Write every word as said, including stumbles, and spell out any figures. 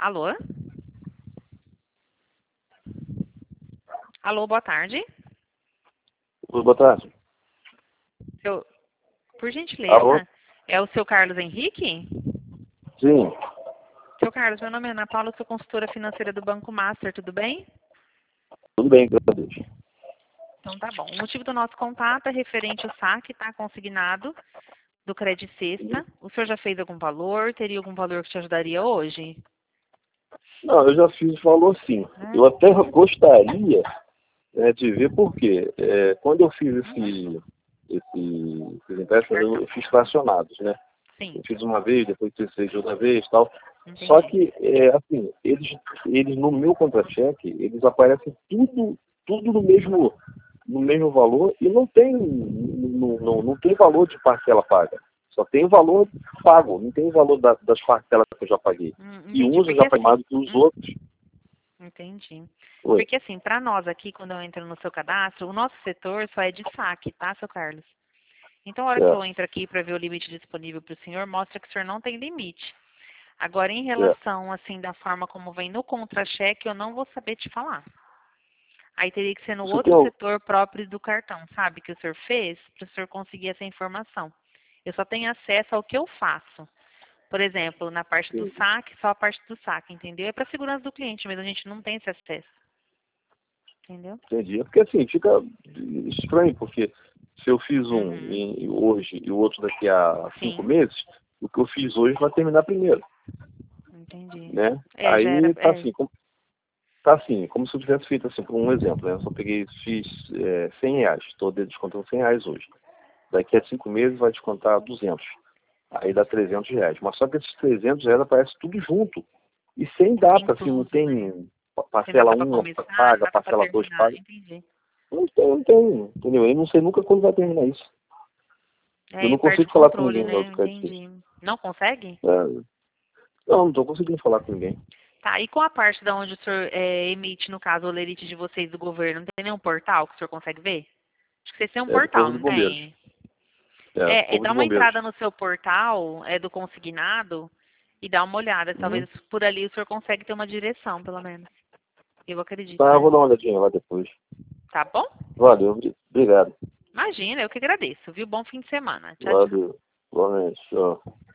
Alô? Alô, boa tarde. Oi, boa tarde. Seu, por gentileza, Alô? é o seu Carlos Henrique? Sim, Seu Carlos, meu nome é Ana Paula, sou consultora financeira do Banco Master, tudo bem? tudo bem, graças a Deus. Então tá bom. O motivo do nosso contato é referente ao saque, tá? Consignado do Credit Sexta. O senhor já fez algum valor? Teria algum valor que te ajudaria hoje? Não, eu já fiz valor sim. Eu até gostaria né, de ver por quê. É, quando eu fiz esse, esse, esses empréstimos, eu, eu fiz fracionados, né? Sim, Eu fiz uma vez, depois fiz de outra vez e tal. entendi. Só que, é, assim, eles, eles no meu contra-cheque, eles aparecem tudo, tudo no mesmo, no mesmo valor e não tem, não, não, não tem valor de parcela paga. Só tem o valor pago, não tem o valor da, das parcelas que eu já paguei. Hum, E entendi. uns eu Porque já paguei assim, mais do que os hum, outros. entendi. Oi. Porque assim, para nós aqui, quando eu entro no seu cadastro, o nosso setor só é de saque, tá, seu Carlos? Então, a hora que eu Certo, entro aqui para ver o limite disponível para o senhor, mostra que o senhor não tem limite. Agora, em certo. relação, assim, da forma como vem no contra-cheque, eu não vou saber te falar. Aí teria que ser no Você tem, outro al- setor próprio do cartão, sabe, que o senhor fez, para o senhor conseguir essa informação. Eu só tenho acesso ao que eu faço. Por exemplo, na parte do saque, só a parte do saque, entendeu? É para segurança do cliente, mas a gente não tem esse acesso. Entendeu? entendi. É porque assim, fica estranho, porque se eu fiz um Uhum. em- hoje e o outro daqui a cinco Sim, meses, o que eu fiz hoje vai terminar primeiro, entendi. né? É, já era. Aí tá É, assim, como, tá assim, como se eu tivesse feito assim, por um exemplo, né? Eu só peguei, fiz é, cem reais, estou descontando cem reais hoje. Daqui a cinco meses vai descontar duzentos. Aí dá trezentos reais. Mas só que esses trezentos reais aparece tudo junto. E sem data, assim, não incluso, né? tem Sem parcela data para um começar, paga, data para parcela dois terminar, paga. entendi. Não tem, não tem, entendeu? Eu não sei nunca quando vai terminar isso. Eu É, e não perde consigo o falar com controle, ninguém meu né? do crédito. Entendi. Não consegue? É, não, não estou conseguindo falar com ninguém. Tá, e com a parte da onde o senhor é, emite, no caso, o lerite de vocês do governo, não tem nenhum portal que o senhor consegue ver? Acho que vocês têm um É do portal, Corpo de não Bombeiros. tem? É, É, é Corpo dar de uma Bombeiros. entrada no seu portal, é do consignado, e dar uma olhada. Uhum. Talvez por ali o senhor consegue ter uma direção, pelo menos. Eu acredito, Tá, eu né? vou dar uma olhadinha lá depois. Tá bom? Valeu, obri- obrigado. Imagina, eu que agradeço, viu? Bom fim de semana. Tchau, tchau. Valeu. Igualmente, tchau.